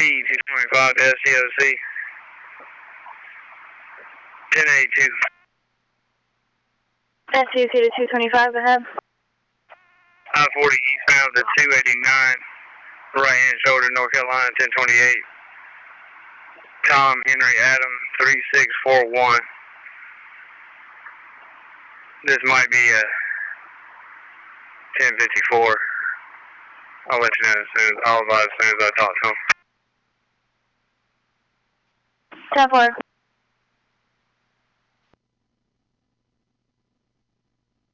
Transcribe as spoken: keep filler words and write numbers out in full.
two twenty-five to S C O C. ten eighty-two. S C O C to two twenty-five, go ahead. I forty eastbound to two eighty-nine, right hand shoulder, North Carolina, ten twenty-eight. Tom Henry Adam, three six four one. This might be a ten fifty-four. I'll let you know as soon as, I'll advise as soon as I talk to him. ten four.